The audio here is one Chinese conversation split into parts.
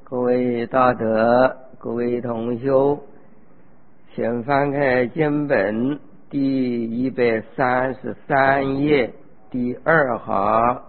各位大德，各位同修，先翻开经本第133页第2行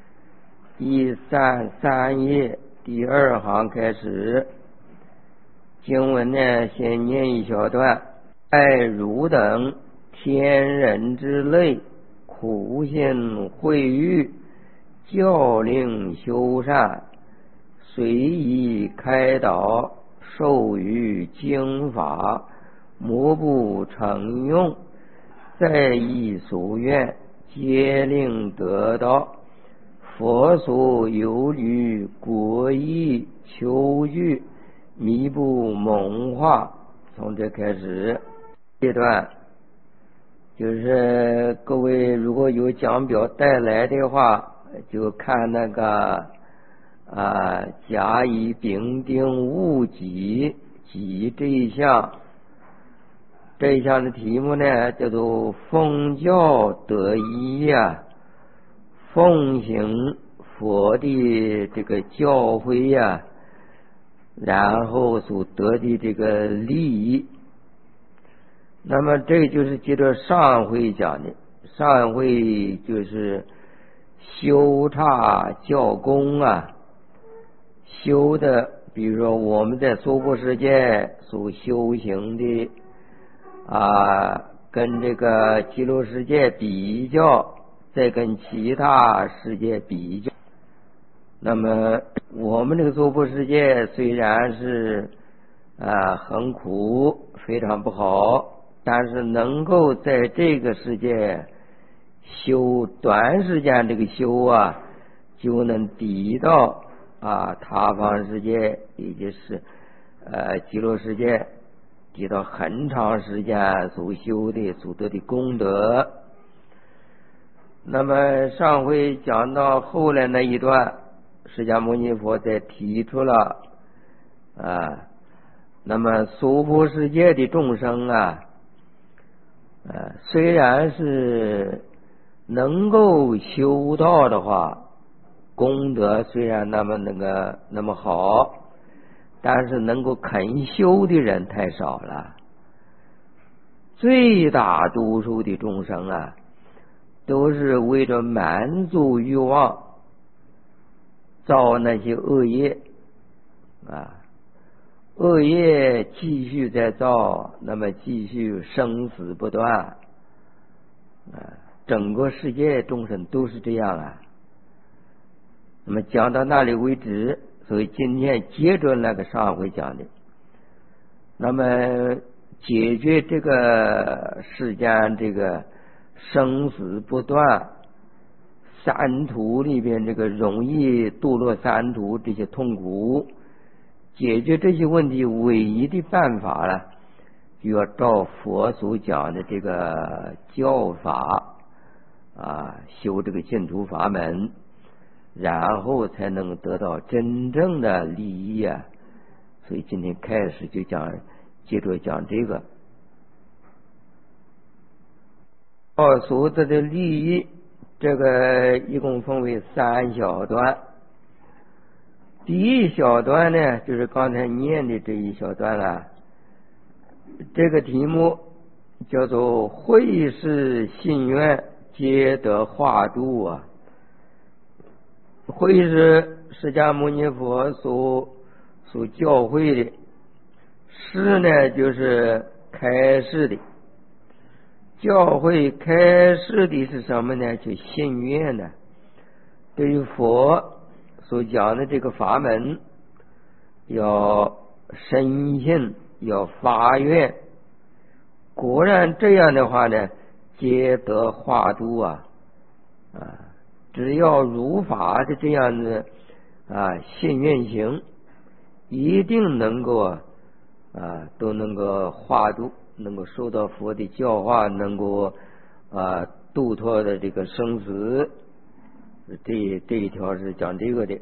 ，133页第2行开始。经文呢，先念一小段：爱汝等天人之类，苦心慧育，教令修善，随意开导，授予经法，莫不成用，在意所愿，皆令得到。佛所有虑，国义求具，弥不蒙化。从这开始，这段就是各位如果有讲表带来的话，就看那个甲乙丙丁戊己这一项，这一项的题目呢叫做奉教得一呀，奉行佛的这个教诲呀，然后所得的这个利益。那么这就是接着上回讲的，上回就是修刹教功啊，修的比如说我们在娑婆世界所修行的跟这个极乐世界比较，再跟其他世界比较，那么我们这个娑婆世界虽然是很苦，非常不好，但是能够在这个世界修短时间这个修就能抵到他方世界，也就是极乐世界，抵到很长时间所修的所得的功德。那么上回讲到后来那一段，释迦牟尼佛在提出了那么娑婆世界的众生虽然是能够修道的话，功德虽然那么好，但是能够肯修的人太少了。最大多数的众生都是为着满足欲望造那些恶业恶业继续在造，那么继续生死不断整个世界众生都是这样那么讲到那里为止，所以今天接着那个上回讲的，那么解决这个世间这个生死不断，三途里边这个容易堕落三途这些痛苦，解决这些问题唯一的办法就要照佛所讲的这个教法修这个净土法门，然后才能得到真正的利益所以今天开始就接着讲这个所得的利益，这个一共分为3小段。第一小段呢，就是刚才念的这一小段这个题目叫做慧是信愿皆得化度慧是释迦牟尼佛所教诲的，示呢就是开示的，教诲开示的是什么呢？就信愿对于佛所讲的这个法门要深信，要发愿，果然这样的话呢，皆得化度只要如法的这样的信愿行，一定能够都能够化度，能够受到佛的教化，能够度脱的这个生死。这一条是讲这个的。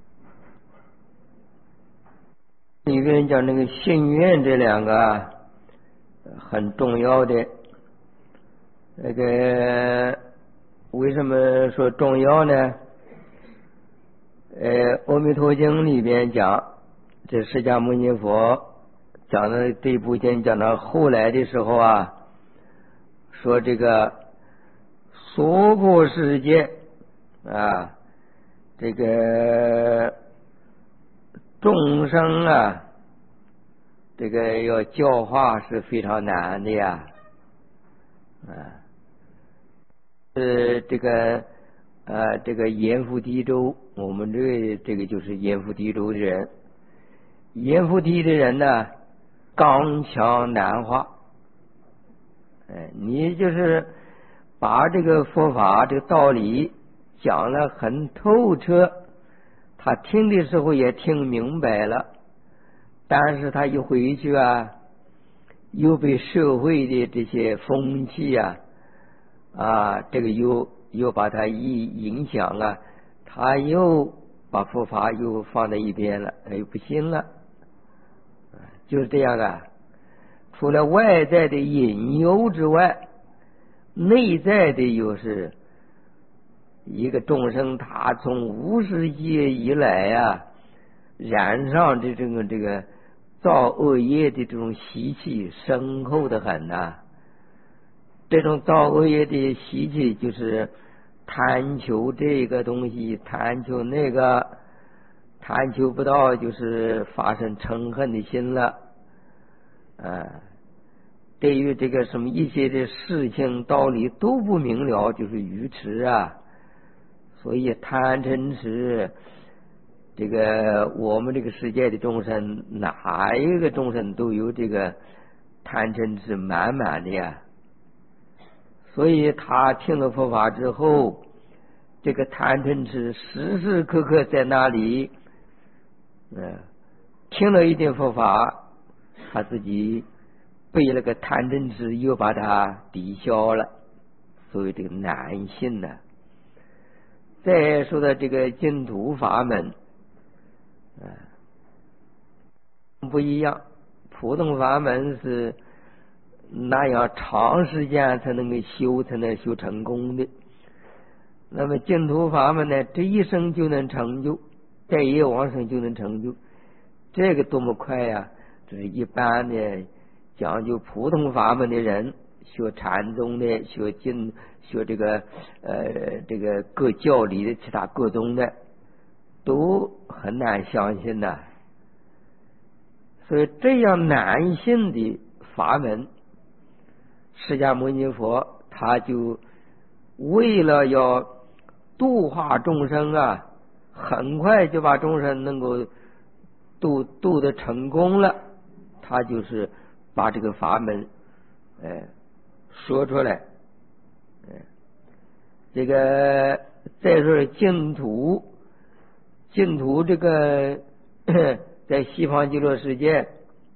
里面讲那个信愿这两个很重要的，那个为什么说重要呢？阿弥陀经里边讲， 这释迦牟尼佛讲的这部经讲到后来的时候啊，说这个娑婆世界啊，这个众生啊，这个要教化是非常难的呀，这个阎浮提州，我们这个就是阎浮提州的人，阎浮提的人呢，刚强难化，你就是把这个佛法这个道理讲了很透彻，他听的时候也听明白了，但是他一回去啊，又被社会的这些风气这个又把他影响啊，他又把佛法又放在一边了，他又不信了，就是这样啊。除了外在的引诱之外，内在的又是一个众生，他从无始劫以来染上的这个造恶业的这种习气深厚的很呐。这种造恶业的习气就是贪求这个东西，贪求那个，贪求不到就是发生嗔恨的心了。对于这个什么一些的事情道理都不明了，就是愚痴啊。所以贪嗔痴，这个我们这个世界的众生，哪一个众生都有这个贪嗔痴满满的呀。所以他听了佛法之后，这个贪嗔痴时时刻刻在那里，听了一点佛法，他自己被那个贪嗔痴又把它抵消了，所以这个难信呢。再说的这个净土法门，不一样，普通法门是那样长时间才能修成功的，那么净土法门呢，这一生就能成就，在业往生就能成就，这个多么快呀！这是一般的讲究普通法门的人，学禅宗的，学这个各教理的其他各宗的，都很难相信的。所以这样难信的法门，释迦牟尼佛他就为了要度化众生很快就把众生能够度得成功了，他就是把这个法门说出来。这个再说净土这个在西方极乐世界，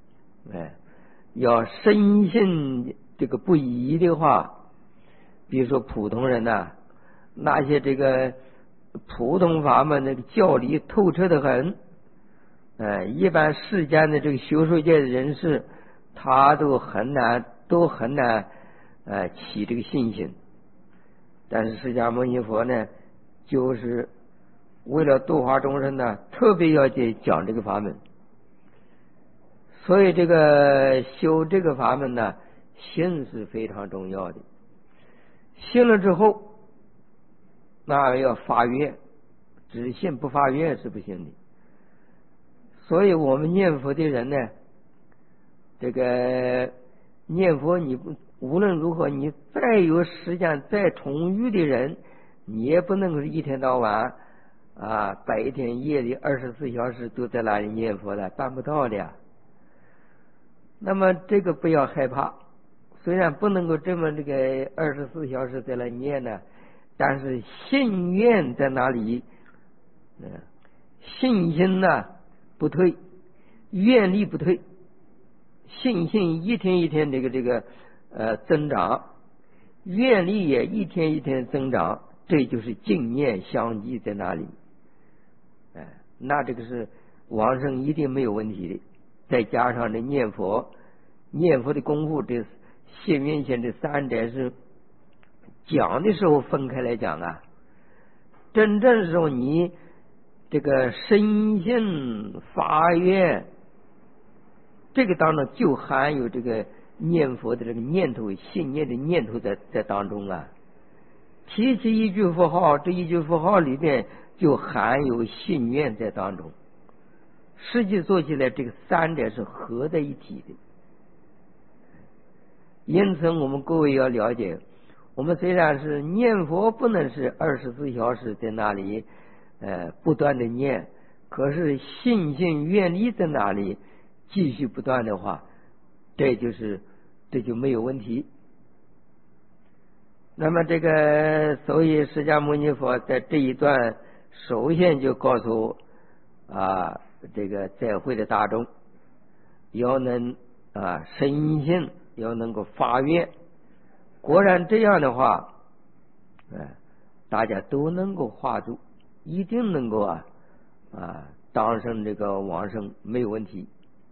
要深信这个不疑的话，比如说普通人那些这个普通法门那个教理透彻的很，一般世间的这个学术界的人士，他都很难起这个信心。但是释迦牟尼佛呢，就是为了度化众生特别要讲这个法门。所以这个修这个法门信是非常重要的。信了之后，那要发愿，只信不发愿是不行的。所以我们念佛的人呢，这个念佛你无论如何，你再有时间再充裕的人，你也不能够一天到晚白天夜里24小时都在那里念佛的，办不到的呀。那么这个不要害怕，虽然不能够这么这个24小时在那念呢，但是信愿在哪里？信心不退，愿力不退，信心一天一天这个增长，愿力也一天一天增长，这就是净念相继在哪里？那这个是往生一定没有问题的。再加上这念佛的功夫，这现原先这三者是讲的时候分开来讲真正时候你这个深信发愿，这个当中就含有这个念佛的这个念头、信念的念头在当中啊。提起一句佛号，这一句佛号里面就含有信愿在当中。实际做起来，这个三者是合在一起的。因此，我们各位要了解，我们虽然是念佛，不能是24小时在那里不断的念，可是信心愿力在那里继续不断的话，这就没有问题。那么所以释迦牟尼佛在这一段首先就告诉这个在会的大众，要能深信，要能够发愿。果然这样的话，大家都能够化住，一定能够当生这个往生，没有问题。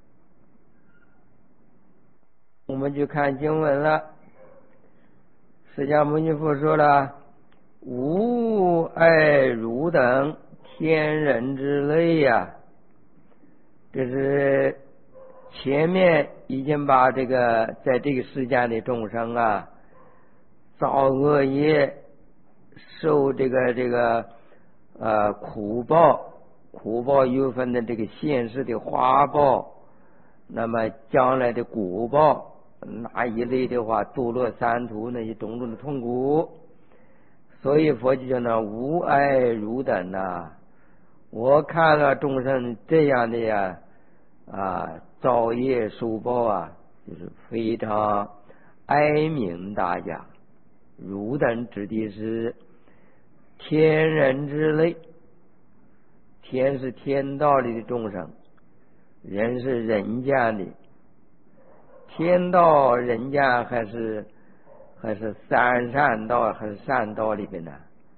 我们就看经文了。释迦牟尼佛说了：无爱汝等天人之类呀。这是前面已经把在这个世间的众生造恶业，受这个苦报有分的这个现世的花报，那么将来的果报，那一类的话，堕落三途那些种种的痛苦。所以佛就讲无爱汝等我看了众生这样的造业受报就是非常哀悯大家。汝等指的是天人之类，天是天道里的众生，人是人间的。天道人间还是三善道还是善道里边呢？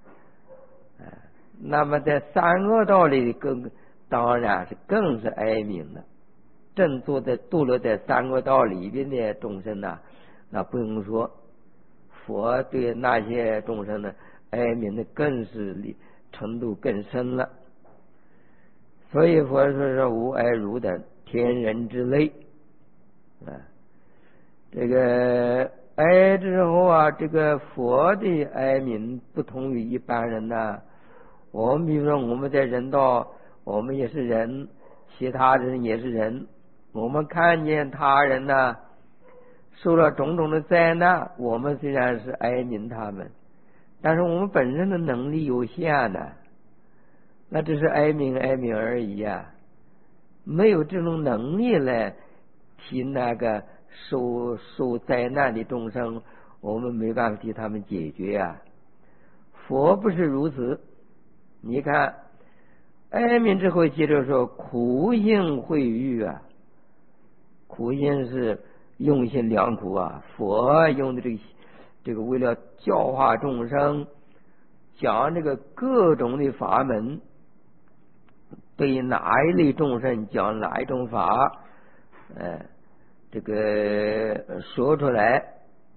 那么在三恶道里当然是更是哀悯的。正堕落在三恶道里边的众生那不用说，佛对那些众生的哀悯的更是程度更深了。所以佛说无爱汝等天人之类这个哀之后这个佛的哀悯不同于一般人我们比如说我们在人道，我们也是人，其他人也是人，我们看见他人受了种种的灾难，我们虽然是哀悯他们，但是我们本身的能力有限那只是哀悯而已没有这种能力来替那个受灾难的众生，我们没办法替他们解决佛不是如此。你看哀悯之后接着说苦心会欲苦心是用心良苦佛用的这个为了教化众生，讲这个各种的法门，对哪一类众生讲哪一种法这个说出来。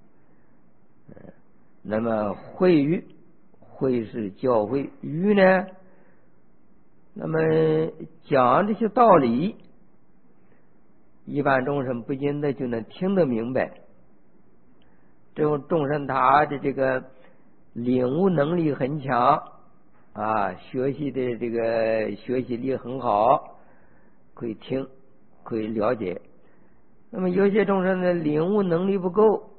那么会语，会是教诲，语呢，那么讲这些道理，一般众生不见得就能听得明白。这种众生他的这个领悟能力很强学习的这个学习力很好，可以听，可以了解。那么有些众生的领悟能力不够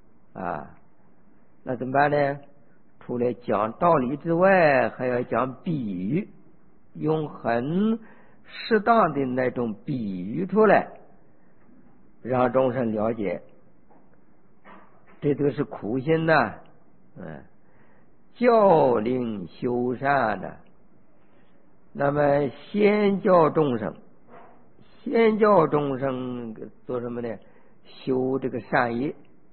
那怎么办呢？除了讲道理之外，还要讲比喻，用很适当的那种比喻出来，让众生了解。这都是苦心教令修善那么先教众生做什么呢？修这个善业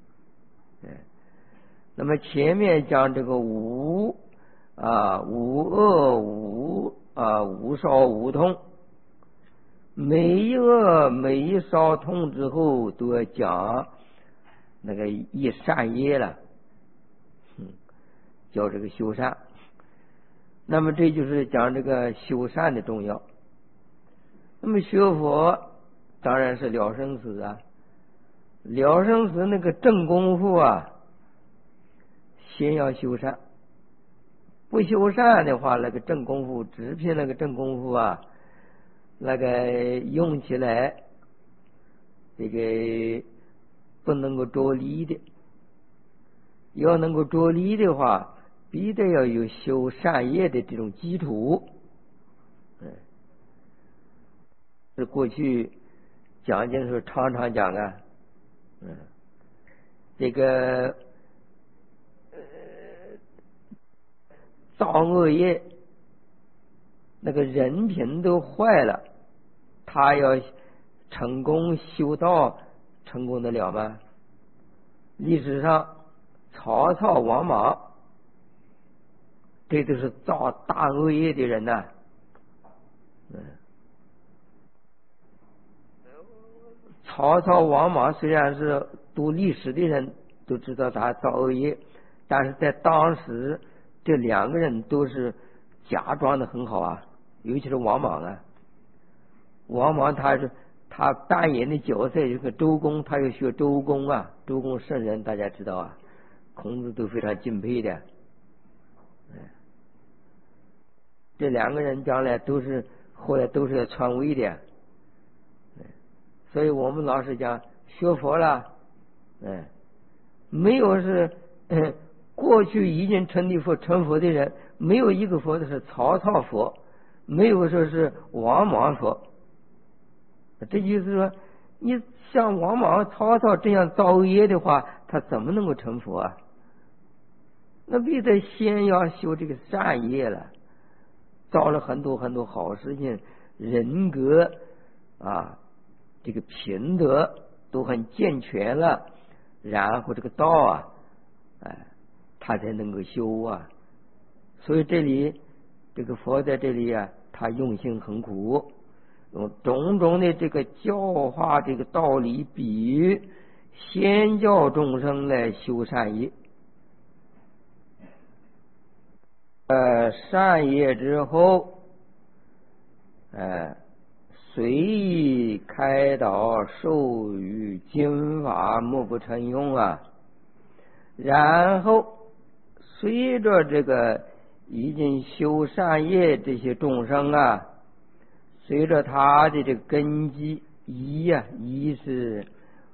那么前面讲这个无恶无少无痛，每一恶每一少痛之后都要讲那个一善业了叫这个修善。 那么这就是讲这个修善的重要。那么学佛当然是了生死啊，了生死那个正功夫啊，先要修善。不修善的话，那个正功夫只凭那个正功夫啊，那个用起来这个不能够着力的。要能够着力的话，必得要有修善业的这种基础。是过去讲经的时候常常讲啊，这个造恶业，那个人品都坏了，他要成功修道，成功得了吗？历史上曹操、王莽，这都是造大恶业的人呐。曹操、王莽虽然是读历史的人都知道他造恶业，但是在当时这两个人都是假装的很好啊，尤其是王莽啊。王莽他扮演的角色就是周公，他要学周公啊，周公圣人大家知道啊，孔子都非常敬佩的。这两个人将来后来都是要传位的。所以我们老是讲学佛了，没有是过去已经成佛的人，没有一个佛的是曹操佛，没有说是王莽佛。这就是说，你像王莽、曹操这样造业的话，他怎么能够成佛啊？那必得先要修这个善业了，造了很多很多好事情，人格啊，这个品德都很健全了，然后这个道啊，他才能够修啊。所以这里这个佛在这里啊，他用心很苦，用种种的这个教化这个道理比喻，先教众生来修善业。善业之后，随意开导授予经法，莫不成用啊。然后随着这个已经修善业这些众生啊，随着他的这个根基一是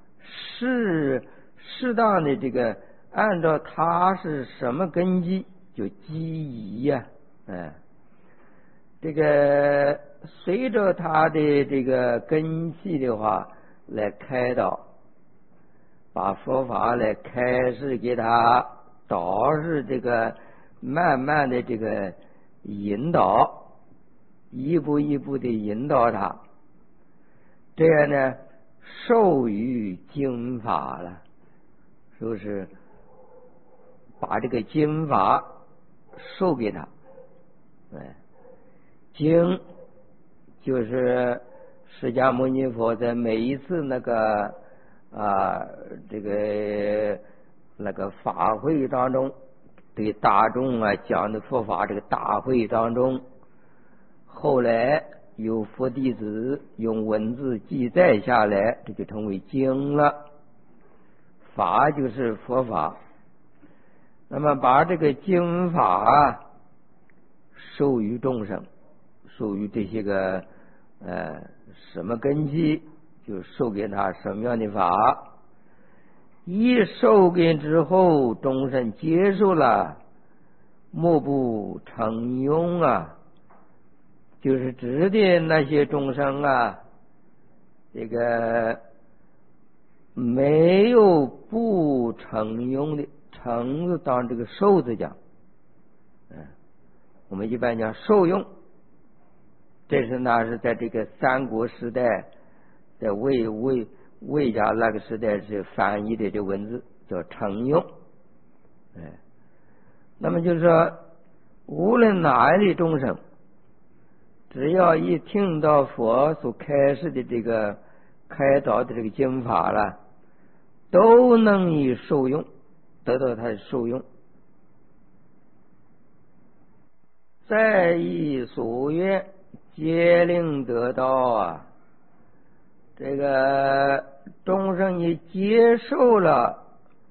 适当的这个按照他是什么根基就基宜呀，这个随着他的这个根器的话来开导，把佛法来开示给他，导是这个慢慢的这个引导，一步一步的引导他，这样呢授予经法了，是不是把这个经法授给他？经就是释迦牟尼佛在每一次那个那个法会当中，对大众讲的佛法这个大会当中，后来有佛弟子用文字记载下来，这就成为经了。法就是佛法，那么把这个经法授予众生，授予这些个什么根基，就授给他什么样的法。一授给之后，众生接受了，莫不成用啊，就是指的那些众生啊，这个没有不成用的，成就当这个受字讲，我们一般讲受用，这是那是在这个三国时代，在魏家那个时代是翻译的这文字叫成用。那么就是说，无论哪一类众生，只要一听到佛所开示的这个开导的这个经法了，都能以受用，得到他的受用。 在意所愿，皆令得道啊。这个众生也接受了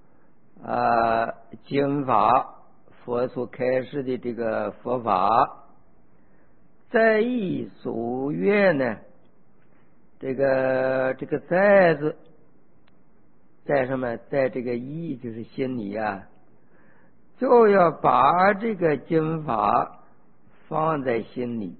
经法，佛所开示的这个佛法，在意所愿呢，这个在字在什么？在这个意就是心里啊，就要把这个经法放在心里。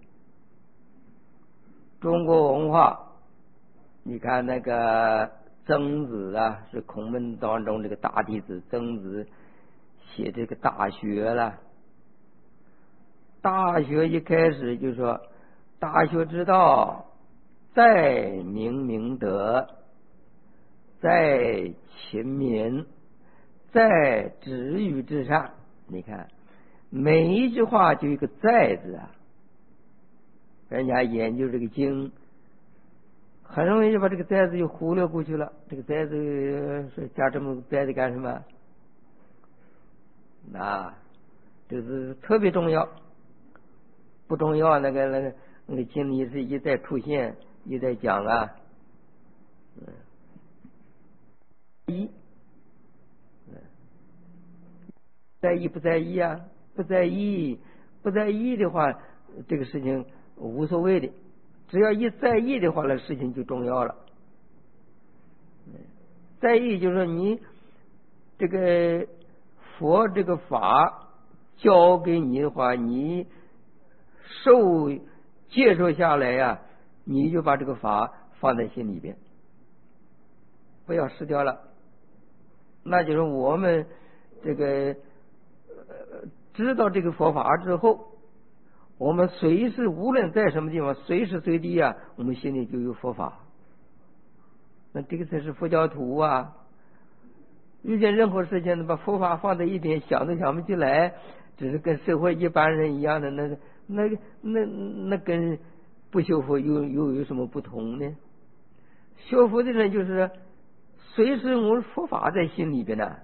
中国文化，你看那个曾子啊，是孔门当中这个大弟子，曾子写这个大学了。大学一开始就说，大学之道，在明明德，在勤民，在止于至善。你看每一句话就一个在字啊。人家研究这个经，很容易就把这个在字就忽略过去了。这个在字是加这么在字干什么？这是特别重要。不重要，那个经里是一再出现，一再讲啊。在意不在意啊？不在意，不在意的话，这个事情无所谓的。只要一在意的话，那事情就重要了。在意就是说，你这个佛这个法教给你的话，你接受下来呀，你就把这个法放在心里边，不要失掉了。那就是我们这个知道这个佛法之后，我们随时无论在什么地方，随时随地啊，我们心里就有佛法。那这个才是佛教徒啊！遇见任何事情，把佛法放在一边，想都想不起来，只是跟社会一般人一样的，那跟不修佛又有什么不同呢？修佛的人就是随时我们佛法在心里边呢，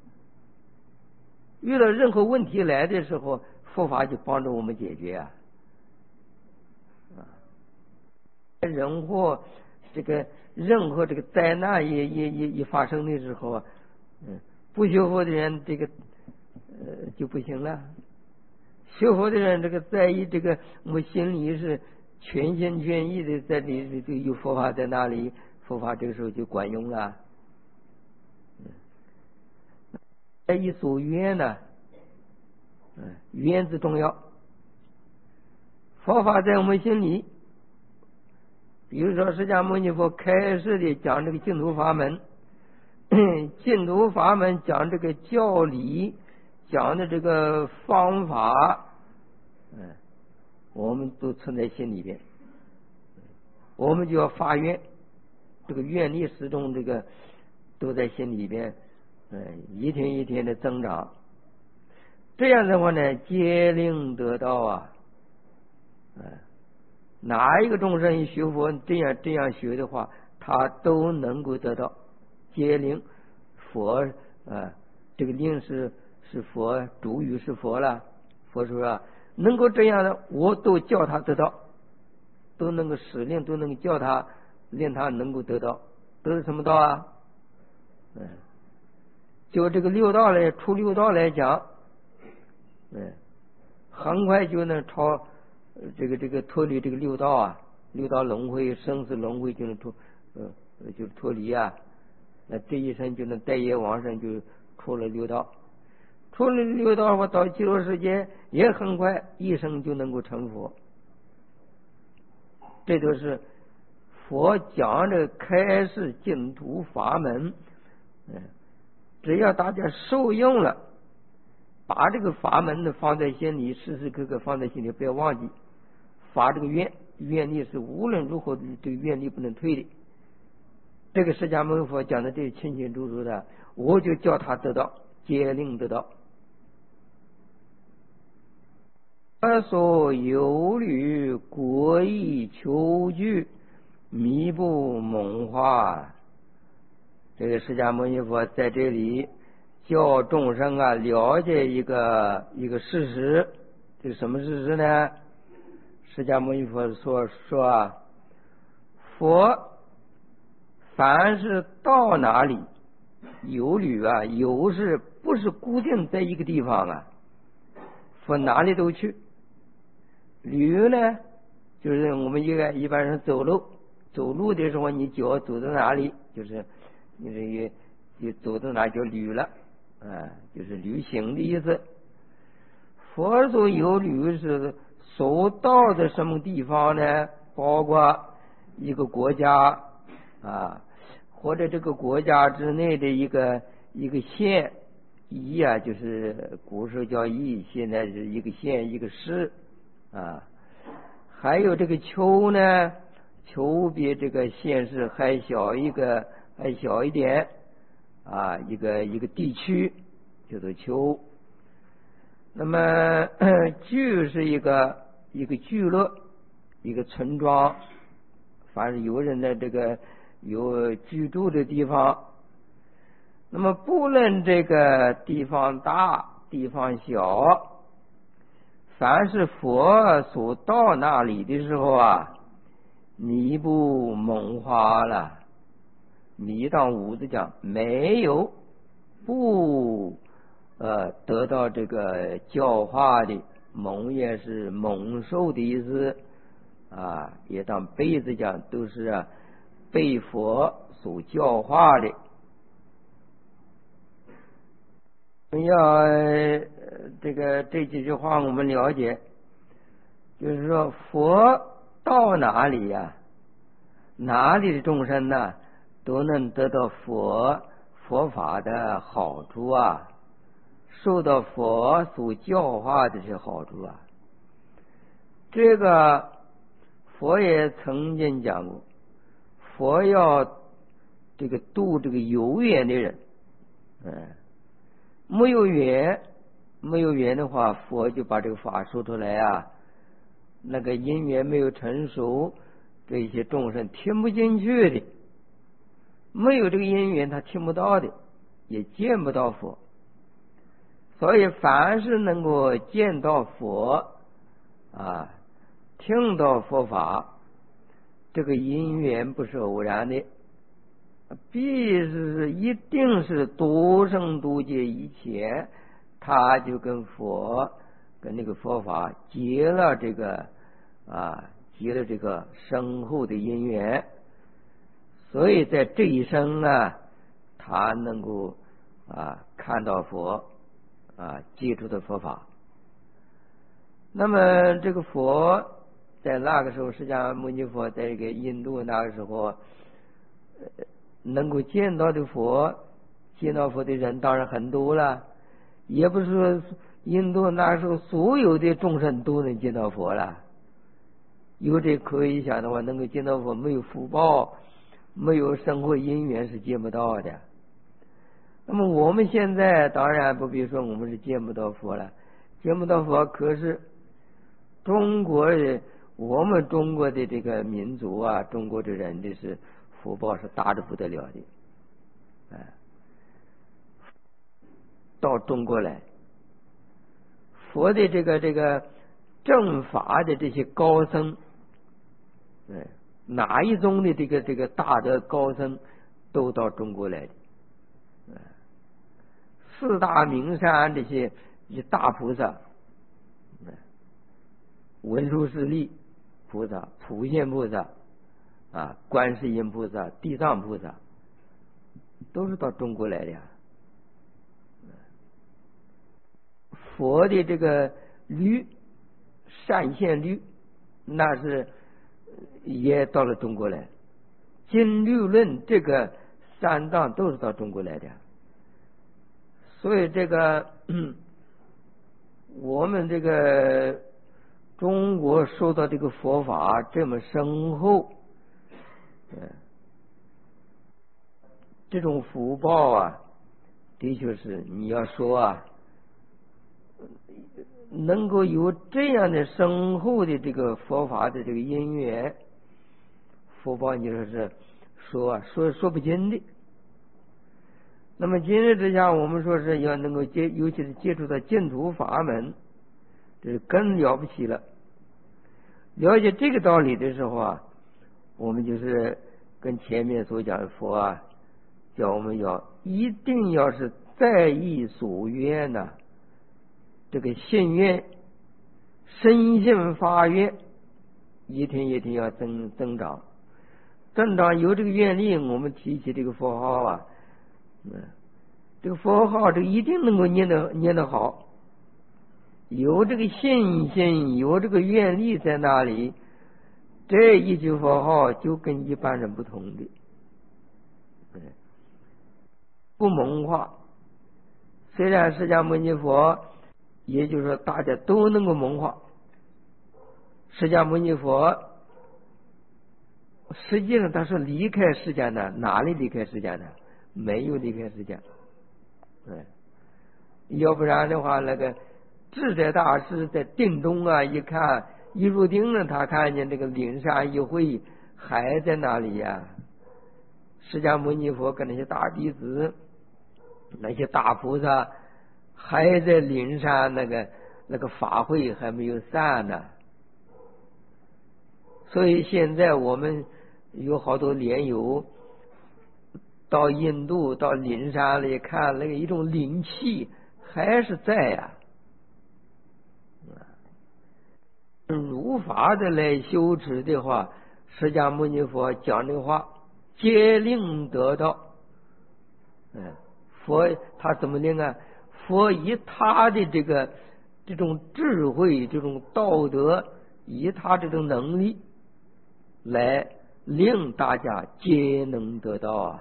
遇到任何问题来的时候，佛法就帮助我们解决啊。人祸这个任何这个灾难也发生的时候啊，不修佛的人这个就不行了。修佛的人这个在意这个，我们心里是全心全意的在里，就有佛法在那里，佛法这个时候就管用了。在意所愿呢，愿字重要。佛法在我们心里，比如说释迦牟尼佛开示的讲这个净土法门，净土法门讲这个教理，讲的这个方法，我们都存在心里边，我们就要发愿，这个愿力始终这个都在心里边，一天一天的增长。这样的话呢，皆令得道啊！哪一个众生一学佛这样学的话，他都能够得到。皆令佛这个令是佛，主语是佛了。佛说啊，能够这样的，我都叫他得到，都能够使令，都能够叫他，令他能够得到。得什么道啊？就这个六道来，出六道来讲，很快就能超这个脱离这个六道啊，六道轮回、生死轮回就能就脱离啊。那这一生就能带业往生，就出了六道。出了六道的话，到极乐世界也很快，一生就能够成佛。这都是佛讲的开示净土法门。只要大家受用了，把这个法门呢放在心里，时时刻刻放在心里，不要忘记发这个愿力是无论如何这个愿力不能退的。这个释迦牟尼佛讲的这清清楚楚的，我就叫他得到，皆令得到。所有虑国义求具，弥不蒙化。这个释迦牟尼佛在这里教众生啊了解一个事实， 这什么事实呢？释迦牟尼佛说啊，佛凡是到哪里游旅啊，游是不是固定在一个地方啊？佛哪里都去。旅呢，就是我们一般人走路的时候，你脚走到哪里，就是你这个就走到哪就旅了啊，就是旅行的意思。佛所游旅是所到的什么地方呢？包括一个国家啊，或者这个国家之内的一个县，邑啊，就是古时候叫邑，现在是一个县一个市啊。还有这个丘呢，丘比这个县市还小一点啊，一个地区叫做丘。那么聚是一个聚落，一个村庄，凡是有人的这个有居住的地方。那么不论这个地方大地方小，凡是佛所到那里的时候啊，你不蒙花了。你当五字讲没有不得到这个教化的，蒙也是蒙受的意思啊，也当辈子讲都是被佛所教化的。要这几句话我们了解，就是说佛到哪里呀，哪里的众生呢，都能得到佛法的好处啊，受到佛所教化的这些好处啊。这个佛也曾经讲过，佛要这个度这个有缘的人，没有缘的话，佛就把这个法说出来啊。那个因缘没有成熟，这些众生听不进去的，没有这个因缘他听不到的，也见不到佛。所以凡是能够见到佛啊，听到佛法，这个因缘不是偶然的，一定是多生多劫以前，他就跟佛跟那个佛法结了这个深厚的因缘，所以在这一生啊，他能够看到佛接触的佛法。那么这个佛在那个时候，释迦牟尼佛在这个印度那个时候，能够见到的佛，见到佛的人当然很多了，也不是说印度那时候所有的众生都能见到佛了。有这可以想的话，能够见到佛，没有福报，没有生活因缘是见不到的。那么我们现在当然不必说我们是见不到佛了，见不到佛，可是我们中国的这个民族啊，中国的人的是福报是大的不得了的，到中国来，佛的这个正法的这些高僧，哪一宗的这个大的高僧都到中国来的，四大名山这些大菩萨，文殊师利菩萨、普贤菩萨观世音菩萨、地藏菩萨，都是到中国来的呀。佛的这个善现律，那是也到了中国来。经律论这个三藏都是到中国来的。所以这个我们这个中国受到这个佛法这么深厚，这种福报啊，的确是你要说能够有这样的深厚的这个佛法的这个因缘福报，你说是说不尽的。那么今日之下，我们说是要能够尤其是接触到净土法门这是更了不起了。了解这个道理的时候啊，我们就是跟前面所讲的佛啊，叫我们一定要是在意所愿呢，这个信愿深信发愿，一天一天要增长。有这个愿力，我们提起这个佛号啊，这个佛号这个一定能够念得好。有这个信心，有这个愿力在那里，这一句佛号就跟一般人不同的，不蒙化。虽然释迦牟尼佛，也就是说大家都能够蒙化，释迦牟尼佛实际上他是离开世间的，哪里离开世间的？没有离开世间。要不然的话，那个智者大师在定中啊，一入定了，他看见这个灵山一会还在那里呀。释迦牟尼佛跟那些大弟子、那些大菩萨还在灵山，那个法会还没有散呢。所以现在我们有好多莲友到印度到灵山里看，那个一种灵气还是在呀。如法的来修持的话，释迦牟尼佛讲的话皆令得到。佛他怎么令啊？佛以他的这种智慧、这种道德，以他这种能力来令大家皆能得到啊。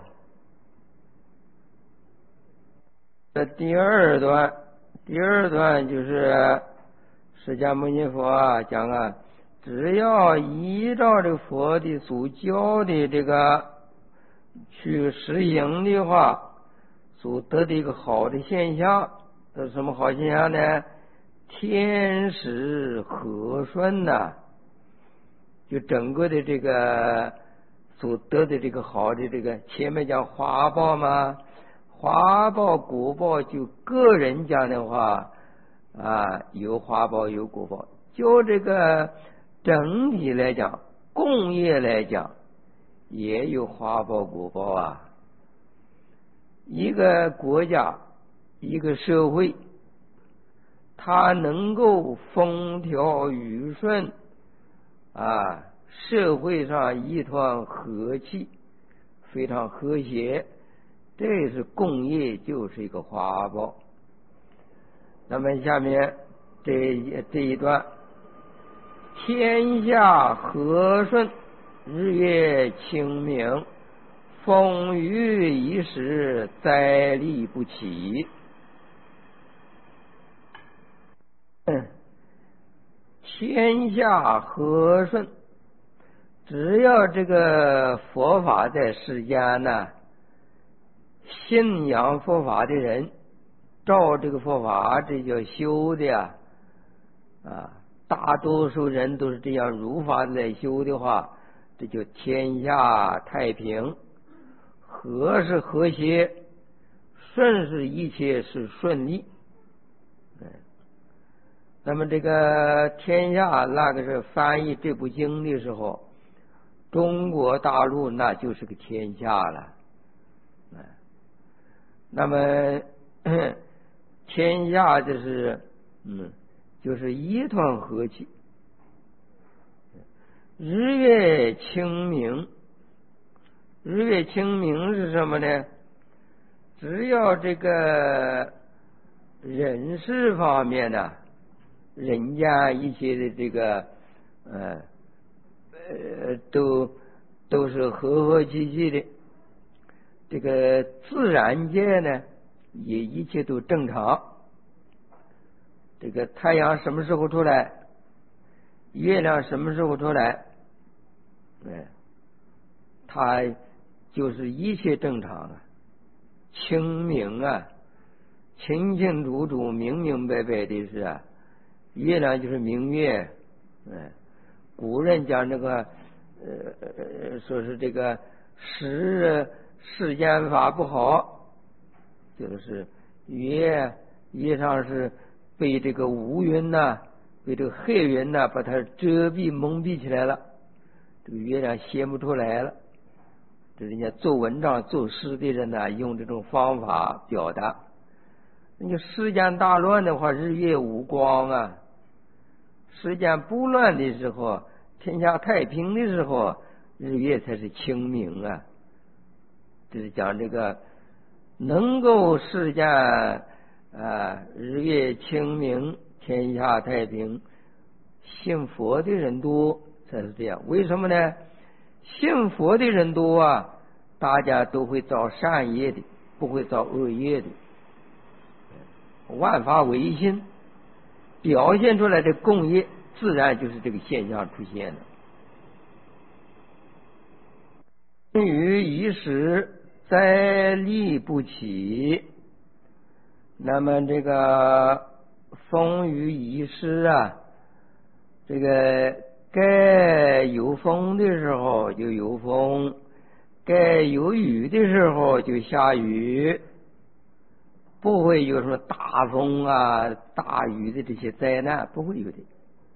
第二段就是释迦牟尼佛啊讲啊，只要依照这佛的所教的这个去实行的话，所得的一个好的现象，是什么好现象呢？天时和顺呐，就整个的这个所得的这个好的这个，前面讲花报嘛，花报果报，就个人讲的话啊，有花报有果报。就这个整体来讲，共业来讲，也有花报果报啊。一个国家一个社会，它能够风调雨顺啊，社会上一团和气，非常和谐，这是共业，就是一个花报。那么下面这一段，天下和顺，日月清明，风雨一时，灾厉不起。天下和顺，只要这个佛法在世间呢，信仰佛法的人，照这个佛法这叫修的呀，大多数人都是这样如法来修的话，这就天下太平。和是和谐，顺是一切是顺利。那么这个天下那个是翻译这部经的时候，中国大陆那就是个天下了。那么天下就是一团和气。日月清明，日月清明是什么呢？只要这个人事方面呢，人家一切的这个都是和和气气的，这个自然界呢也一切都正常。这个太阳什么时候出来，月亮什么时候出来，它就是一切正常啊，清明啊，清清楚楚、明明白白的是啊。月亮就是明月，古人讲这个说是这个世间法不好，就是月上是被这个乌云呐被这个黑云呢把它遮蔽蒙蔽起来了，这个月亮显不出来了。这人家做文章做诗的人呢，用这种方法表达。你世间大乱的话，日月无光啊；世间不乱的时候，天下太平的时候，日月才是清明啊。这是讲这个能够世间日月清明，天下太平，信佛的人多才是这样。为什么呢？信佛的人多啊，大家都会造善业的，不会造恶业的。万法唯心，表现出来的共业，自然就是这个现象出现的。风雨一时，灾厉不起。那么这个风雨一时啊，这个该有风的时候就有风，该有雨的时候就下雨，不会有什么大风啊大雨的这些灾难，不会有的。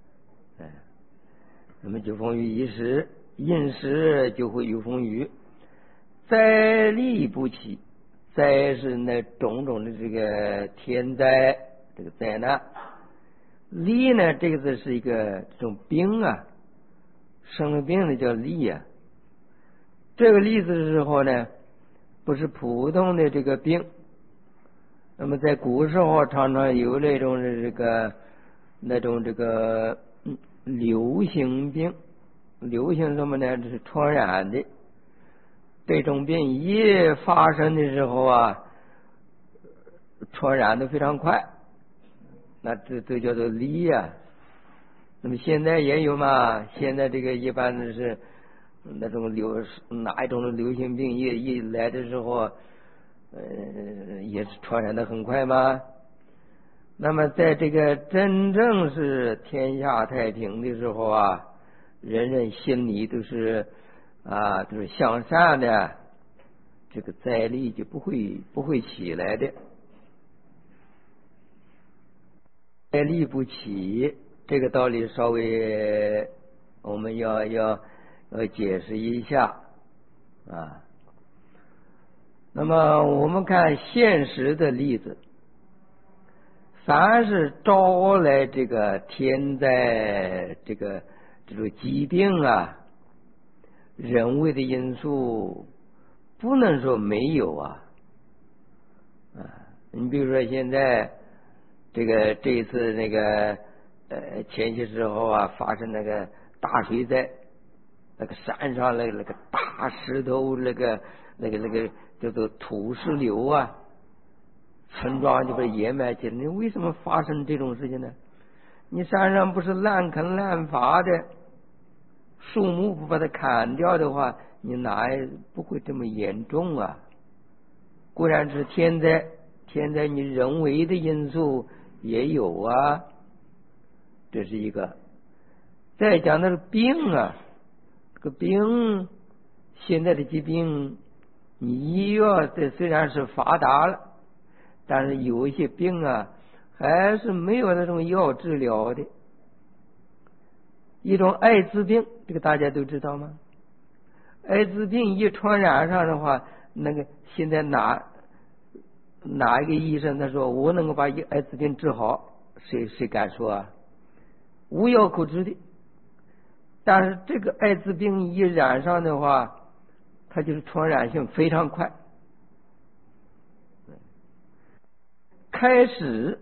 那么就风雨一时，因时就会有风雨。灾厉不起，灾是那种种的这个天灾，这个灾难。厉呢，这个字是一个这种病啊，生了病的叫厉啊。这个厉字的时候呢，不是普通的这个病。那么在古时候常常有那种这个流行病，流行什么呢？这是传染的。这种病一发生的时候啊，传染的非常快，那这叫做厉啊。那么现在也有嘛，现在这个一般的是那种哪一种流行病一来的时候，也是传染的很快嘛。那么在这个真正是天下太平的时候啊，人人心里都是向善的，这个灾厉就不会起来的。灾厉不起，这个道理稍微我们要解释一下啊。那么我们看现实的例子，凡是招来这个天灾，这种疾病啊，人为的因素不能说没有啊。你比如说现在这一次那个前些时候啊，发生那个大水灾，那个山上那个大石头，那个叫做土石流啊，村庄就被掩埋起来。你为什么发生这种事情呢？你山上不是滥垦滥伐的，树木不把它砍掉的话，你哪不会这么严重啊？固然是天灾，你人为的因素也有啊，这是一个。再讲的是病啊，这个病，现在的疾病，你医药这虽然是发达了，但是有一些病啊，还是没有那种药治疗的。一种艾滋病，这个大家都知道吗？艾滋病一传染上的话，那个现在哪一个医生他说我能够把艾滋病治好，谁敢说啊？无药可治的。但是这个艾滋病一染上的话，它就是传染性非常快。开始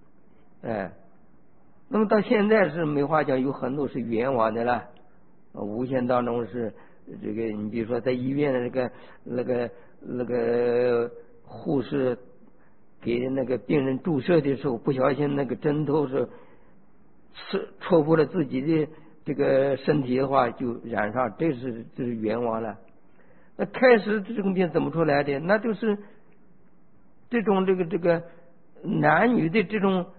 那么到现在是没话讲，有很多是冤枉的了。无限当中是这个，你比如说在医院的那个护士给那个病人注射的时候，不小心那个针头是戳破了自己的这个身体的话，就染上，这是冤枉了。那开始这种病怎么出来的？那就是这种这个男女的这种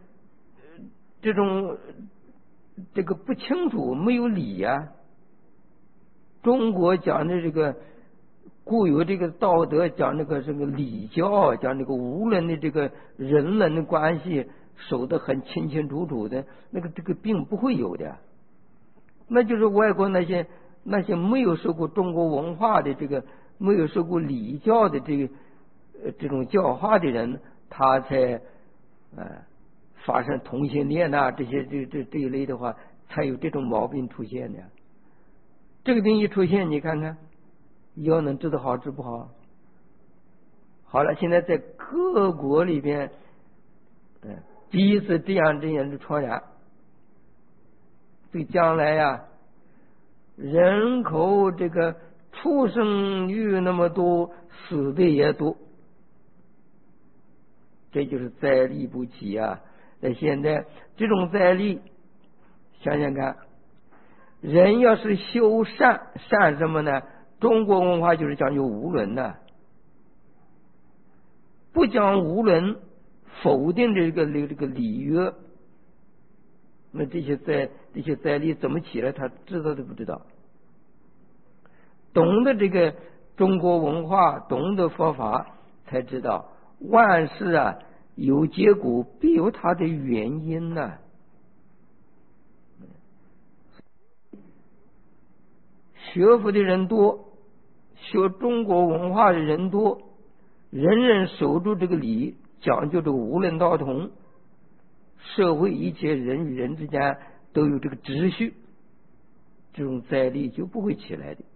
不清楚，没有理呀。中国讲的这个固有这个道德，讲这个礼教，讲这个无论的这个人伦的关系， 守得很清清楚楚的，这个病不会有的。那就是外国那些没有受过中国文化的没有受过礼教的这种教化的人，他才发生同性恋啊这一类的话，才有这种毛病出现的。这个病一出现，你看看药能治得好治不好？好了，现在在各国里边，第一次这样的传染，对将来呀，人口这个出生率那么多，死的也多，这就是灾力不起啊！那现在这种灾力，想想看，人要是修善什么呢？中国文化就是讲究无伦的，不讲无伦，否定这个礼乐，那这些灾力怎么起来？他知道都不知道。懂得这个中国文化，懂得佛法，才知道万事啊有结果，必有它的原因呢。学佛的人多，学中国文化的人多，人人守住这个礼，讲究这个无伦道同，社会一切人与人之间都有这个秩序，这种灾力就不会起来的。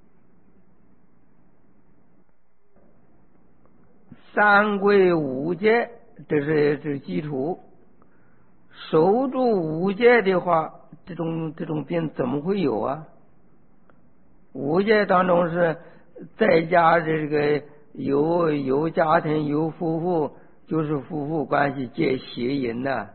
三规五戒，这是基础。守住五戒的话，这种病怎么会有啊？五戒当中是在家这个有家庭有夫妇，就是夫妇关系戒邪淫呐。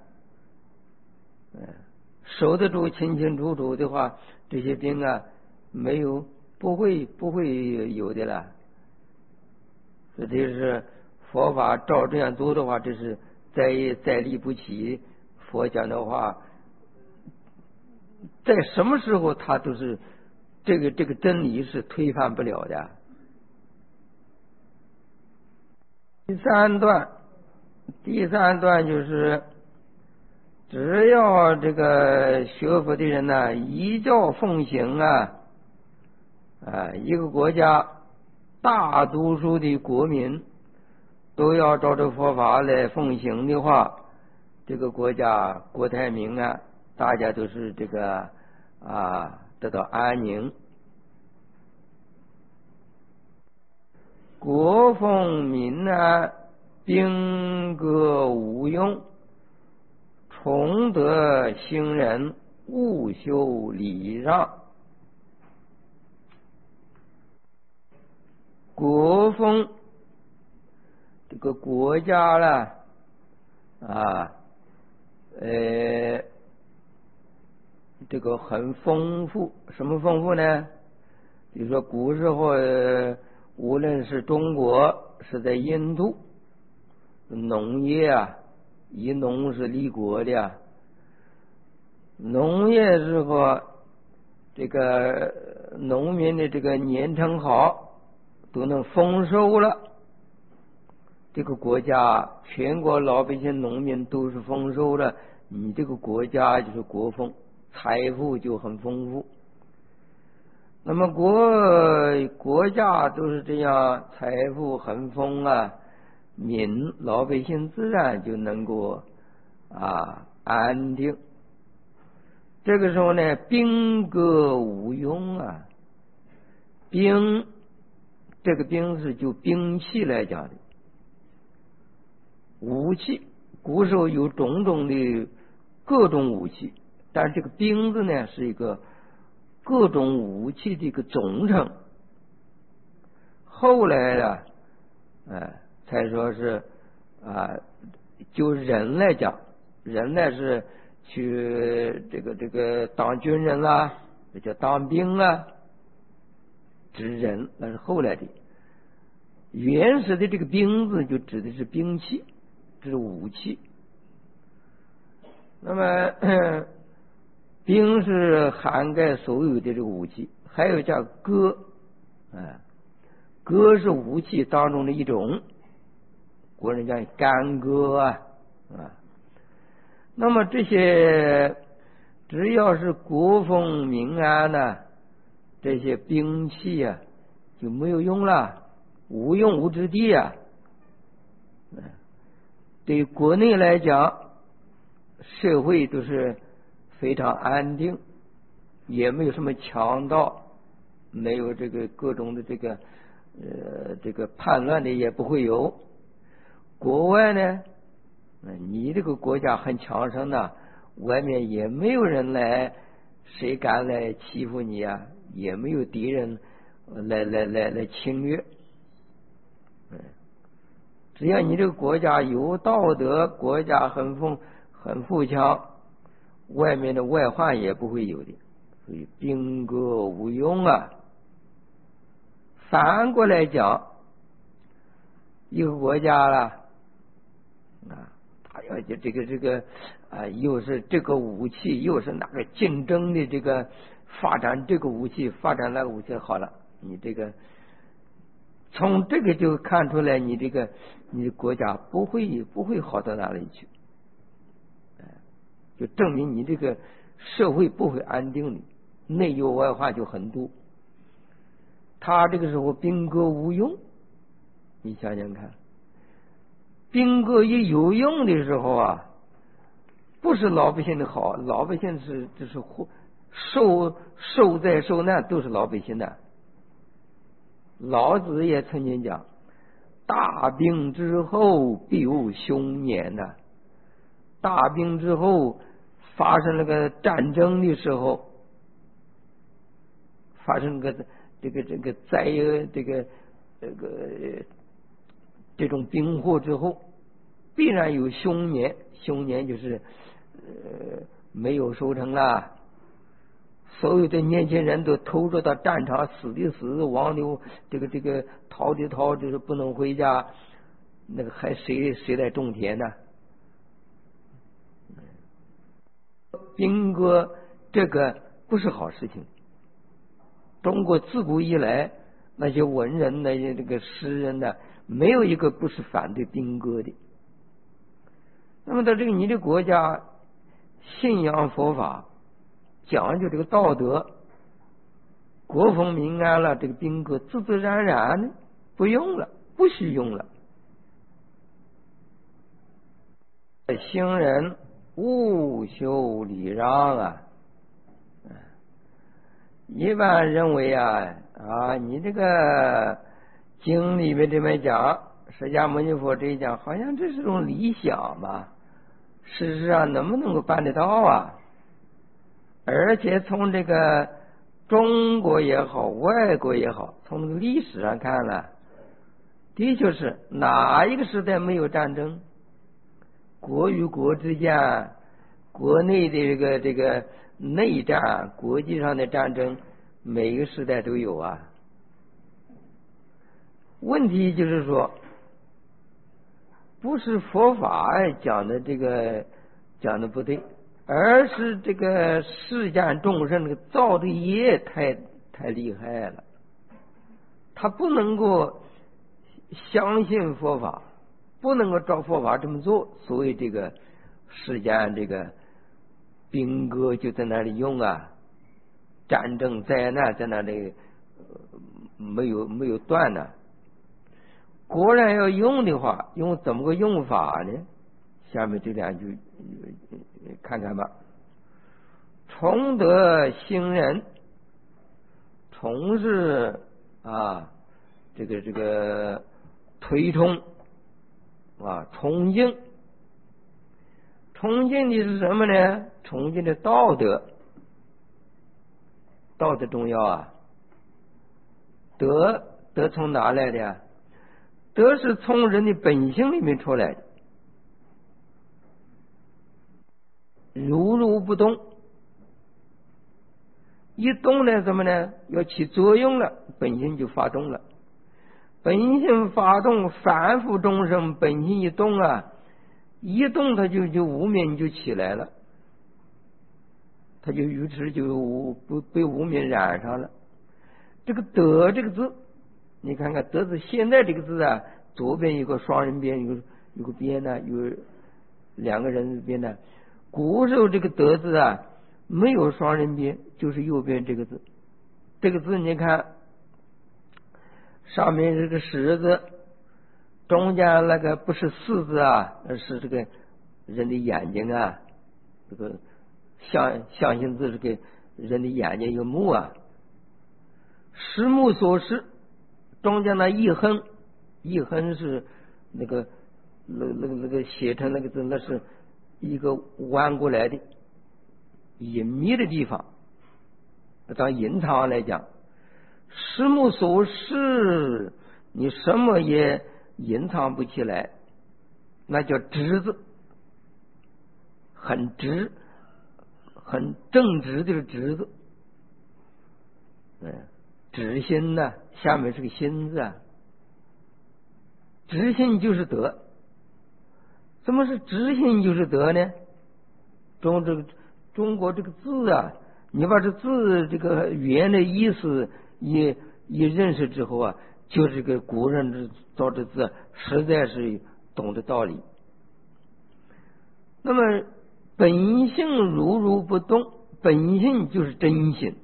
守得住清清楚楚的话，这些病啊不会有的了。这就是佛法照这样做的话，这是灾力不起。佛讲的话，在什么时候他都是这个真理是推翻不了的。第三段就是只要这个学佛的人呢，依教奉行一个国家大多数的国民都要照着佛法来奉行的话，这个国家国泰民安，大家都是这个得到安宁。国风民安，兵戈无用，崇德兴仁，务修礼让。国风，这个国家了这个很丰富。什么丰富呢？比如说古时候无论是中国是在印度，农业以农是立国的农业时候，这个农民的这个年成好，都能丰收了，这个国家全国老百姓农民都是丰收了，你这个国家就是国丰，财富就很丰富。那么国家都是这样，财富很丰老百姓自然就能够安定。这个时候呢，兵戈无用兵，这个兵是就兵器来讲的。武器，古时候有种种的各种武器，但是这个兵字呢是一个各种武器的一个总称。后来才说是就人来讲，人呢是去这个当军人这叫当兵指人，那是后来的。原始的这个兵字就指的是兵器，这是武器。那么兵是涵盖所有的这个武器，还有叫戈戈是武器当中的一种，国人讲干戈那么这些只要是国风民安呢，这些兵器啊就没有用了，无用武之地啊。对国内来讲，社会都是非常安定，也没有什么强盗，没有这个各种的这个叛乱的也不会有。国外呢，你这个国家很强盛的，外面也没有人来，谁敢来欺负你啊？也没有敌人来侵略。只要你这个国家有道德，国家很富强，外面的外患也不会有的。所以兵戈无用啊。反过来讲，一个国家了他要这个又是这个武器，又是哪个竞争的这个发展这个武器，发展那个武器，好了，你这个从这个就看出来，你的国家不会好到哪里去，就证明你这个社会不会安定的，内忧外患就很多。他这个时候兵戈无用，你想想看，兵戈一有用的时候啊，不是老百姓的好，老百姓就是受灾受难都是老百姓的。老子也曾经讲，大兵之后必有凶年呐。大兵之后发生那个战争的时候，发生个这个灾这种兵祸之后，必然有凶年。凶年就是没有收成了，所有的年轻人都投入到战场，死的死，亡的这个逃的逃，就是不能回家，那个还谁来种田呢？兵戈这个不是好事情。中国自古以来，那些文人那些这个诗人呢，没有一个不是反对兵戈的。那么在这个你的国家信仰佛法，讲究这个道德，国风民安了，这个兵戈自自然然的不用了，不许用了。行人勿修礼让啊！一般认为你这个经里面这么讲，释迦牟尼佛这一讲，好像这是种理想吧？事实上能不能够办得到啊？而且从这个中国也好，外国也好，从这个历史上看了，的确是哪一个时代没有战争？国与国之间，国内的这个内战，国际上的战争，每一个时代都有啊。问题就是说，不是佛法讲的不对，而是这个世间众生这个造的业太厉害了，他不能够相信佛法，不能够照佛法这么做，所以这个世间这个兵戈就在那里用啊，战争灾难在那里没有断呢。果然要用的话，用怎么个用法呢？下面这两句看看吧。崇德行人，崇是这个推崇崇敬。崇敬的是什么呢？崇敬的道德，道德重要啊。德从哪来的呀？德是从人的本性里面出来的，如不动，一动呢怎么呢？要起作用了，本性就发动了。本性发动，反复众生，本性一动一动它就无明就起来了，它就于是就被无明染上了。这个德这个字，你看看德字，现在这个字左边有个双人边，有个边呢，有两个人边呢。 古时候这个德字啊，没有双人边，就是右边这个字。这个字你看，上面这个十字，中间那个不是四字啊，而是这个人的眼睛啊，这个象形字是给人的眼睛一个目啊。十目所视，中间那一横是那个写成那个字，那是一个弯过来的隐秘的地方，当隐藏来讲，十目所视，你什么也隐藏不起来，那叫直字，很直，很正直的直字。直心呢，下面是个心字啊。直心就是德。怎么是直心就是德呢？中国这个字啊，你把这字这个语言的意思一认识之后啊，就是个古人造这字实在是懂得道理。那么本性如不动，本性就是真心，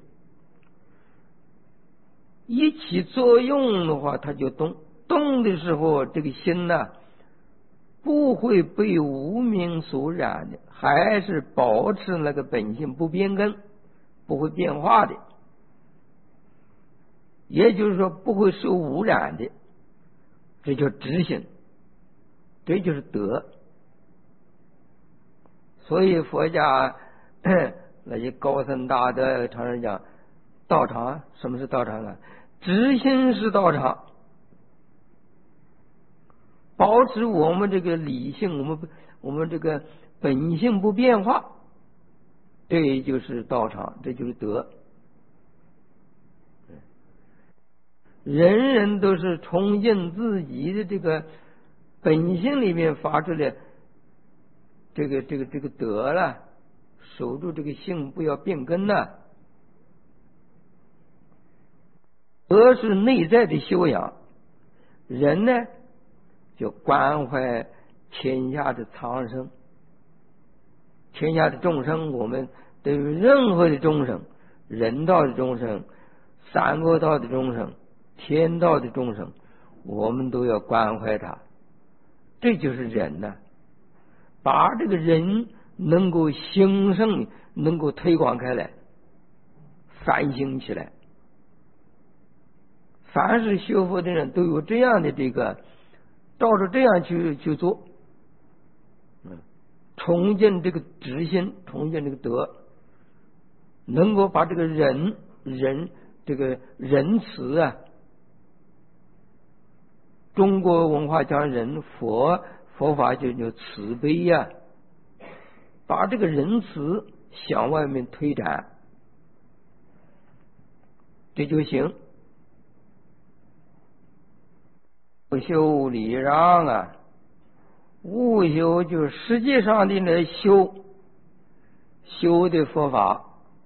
一起作用的话它就动，动的时候这个心呢，不会被无明所染的，还是保持那个本性不变更，不会变化的，也就是说不会受污染的，这叫直心，这就是德。所以佛家那些高僧大德常常讲道场，什么是道场啊？直心是道场，保持我们这个理性，我们这个本性不变化，这就是道场，这就是德。人人都是崇敬自己的这个本性里面发出来这个德了，守住这个性不要变更了。德是内在的修养，人呢就关怀天下的苍生，天下的众生，我们对于任何的众生，人道的众生，三恶道的众生，天道的众生，我们都要关怀他，这就是人呢。把这个人能够兴盛，能够推广开来，反省起来。凡是学佛的人都有这样的这个，照着这样去做，重建这个直心，重建这个德，能够把这个人这个仁慈啊，中国文化讲人，佛法就叫慈悲呀，把这个仁慈向外面推展，这就行。不修礼让啊，无修就实际上的来修的佛法，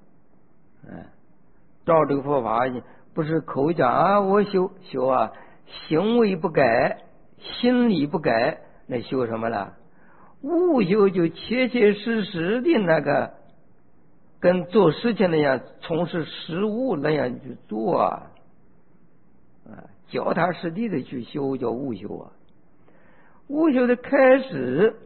照这个佛法，不是口讲啊我修啊，行为不改，心理不改，那修什么了？无修就切切实实的那个，跟做事情那样，从事实务那样去做啊。脚踏实地的去修叫无修啊。无修的开始，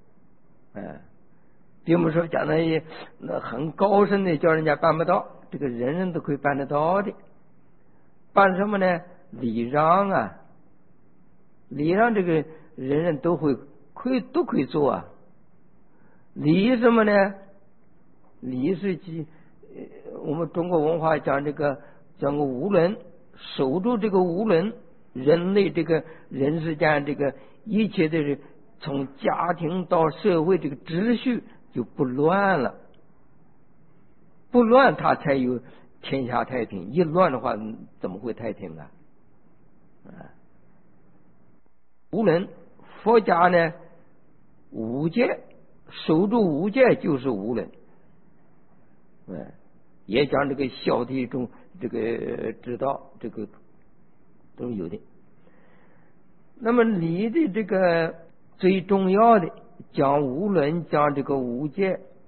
并不是说讲那很高深的叫人家办不到，这个人人都可以办得到的。办什么呢？礼让啊，礼让这个人人都可以做啊。礼什么呢？礼是我们中国文化讲个无伦，守住这个无伦，人类这个人世间这个一切的从家庭到社会这个秩序就不乱了，不乱它才有天下太平，一乱的话怎么会太平啊？无伦，佛家呢五戒，守住五戒就是无伦，也讲这个孝悌忠这个之道，这个都有的。那么礼的这个最重要的讲无伦，讲这个五戒，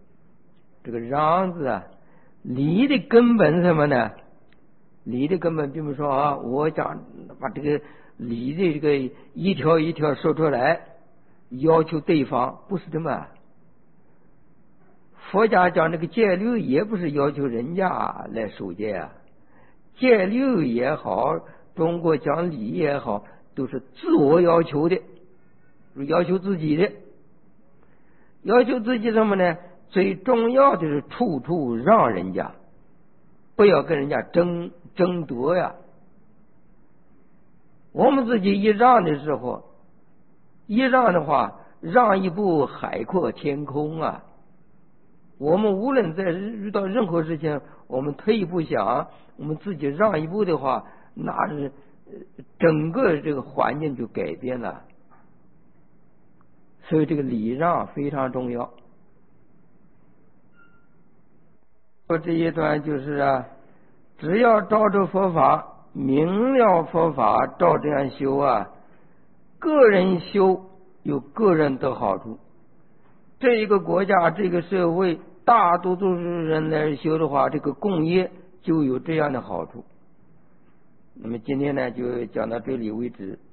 这个让字啊，礼的根本是什么呢？礼的根本并不是说啊，我讲把这个礼的这个一条一条说出来，要求对方，不是这么。佛家讲这个戒律，也不是要求人家来守戒啊。戒律也好，中国讲礼也好，都是自我要求的，要求自己的。要求自己什么呢？最重要的是处处让人家，不要跟人家争夺呀。我们自己一让的时候，一让的话，让一步海阔天空啊。我们无论在遇到任何事情，我们退一步想，我们自己让一步的话，那是整个这个环境就改变了。所以这个礼让非常重要。说这一段就是啊，只要照着佛法，明了佛法，照这样修啊，个人修有个人的好处。这一个国家，这个社会，大多数人来修的话，这个共业就有这样的好处。那么今天呢，就讲到这里为止。